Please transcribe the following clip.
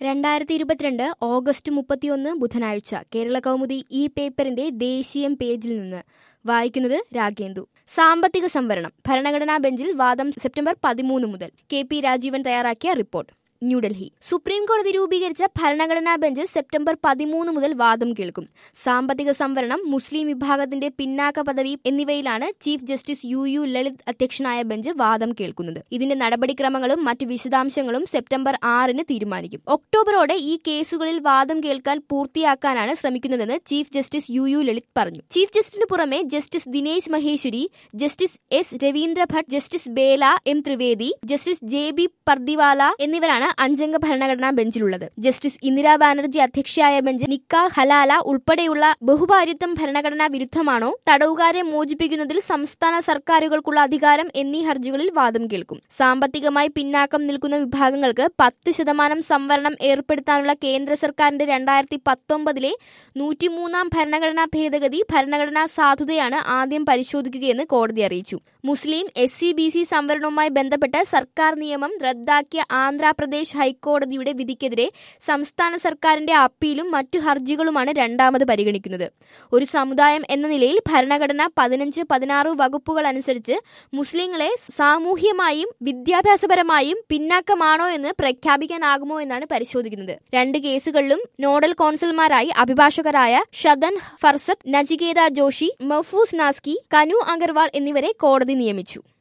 2022 August 31 ബുധനാഴ്ച കേരള കൗമുദി ഈ പേപ്പറിന്റെ ദേശീയം പേജിൽ നിന്ന് വായിക്കുന്നത് രാഗേന്ദു. സാമ്പത്തിക സംവരണം ഭരണഘടനാ ബെഞ്ചിൽ വാദം സെപ്റ്റംബർ 13 മുതൽ. KP രാജീവൻ തയ്യാറാക്കിയ റിപ്പോർട്ട്. ന്യൂഡൽഹി. സുപ്രീം കോടതി രൂപീകരിച്ച ഭരണഘടനാ ബെഞ്ച് സെപ്റ്റംബർ 13 മുതൽ വാദം കേൾക്കും. സാമ്പത്തിക സംവരണം, മുസ്ലിം വിഭാഗത്തിന്റെ പിന്നാക്ക പദവി എന്നിവയിലാണ് ചീഫ് ജസ്റ്റിസ് UU ലളിത് അധ്യക്ഷനായ ബെഞ്ച് വാദം കേൾക്കുന്നത്. ഇതിന്റെ നടപടിക്രമങ്ങളും മറ്റ് വിശദാംശങ്ങളും സെപ്റ്റംബർ 6 തീരുമാനിക്കും. ഒക്ടോബറോടെ ഈ കേസുകളിൽ വാദം കേൾക്കാൻ പൂർത്തിയാക്കാനാണ് ശ്രമിക്കുന്നതെന്ന് ചീഫ് ജസ്റ്റിസ് UU ലളിത് പറഞ്ഞു. ചീഫ് ജസ്റ്റിസിന് പുറമെ justice Dinesh Maheshwari, justice S Ravindra Bhat, justice Bela M Trivedi, justice JB Pardiwala എന്നിവരാണ് അഞ്ചംഗ ഭരണഘടനാ ബെഞ്ചിലുള്ളത്. ജസ്റ്റിസ് ഇന്ദിരാ ബാനർജി അധ്യക്ഷയായ ബെഞ്ച് നിക്കാഹ് ഹലാല ഉൾപ്പെടെയുള്ള ബഹുഭാര്യത്വം ഭരണഘടനാ വിരുദ്ധമാണോ, തടവുകാരെ മോചിപ്പിക്കുന്നതിൽ സംസ്ഥാന സർക്കാരുകൾക്കുള്ള അധികാരം എന്നീ ഹർജികളിൽ വാദം കേൾക്കും. സാമ്പത്തികമായി പിന്നാക്കം നിൽക്കുന്ന വിഭാഗങ്ങൾക്ക് 10% സംവരണം ഏർപ്പെടുത്താനുള്ള കേന്ദ്ര സർക്കാരിന്റെ 2019 103 ഭരണഘടനാ ഭേദഗതി ഭരണഘടനാ സാധുതയാണ് ആദ്യം പരിശോധിക്കുകയെന്ന് കോടതി അറിയിച്ചു. മുസ്ലിം SC/BC സംവരണവുമായി ബന്ധപ്പെട്ട് സർക്കാർ നിയമം റദ്ദാക്കിയ ആന്ധ്രാപ്രദേശ് ഹൈക്കോടതിയുടെ വിധിക്കെതിരെ സംസ്ഥാന സർക്കാരിന്റെ അപ്പീലും മറ്റു ഹർജികളുമാണ് രണ്ടാമത് പരിഗണിക്കുന്നത്. ഒരു സമുദായം എന്ന നിലയിൽ ഭരണഘടന 15-16 വകുപ്പുകൾ അനുസരിച്ച് മുസ്ലിങ്ങളെ സാമൂഹ്യമായും വിദ്യാഭ്യാസപരമായും പിന്നാക്കമാണോ എന്ന് പ്രഖ്യാപിക്കാനാകുമോ എന്നാണ് പരിശോധിക്കുന്നത്. രണ്ട് കേസുകളിലും നോഡൽ കോൺസൽമാരായി അഭിഭാഷകരായ ഷദൻ ഫർസത്ത്, നചികേത ജോഷി, മഹ്ഫൂസ് നാസ്കി, കനു അഗർവാൾ എന്നിവരെ കോടതി നിയമിച്ചു.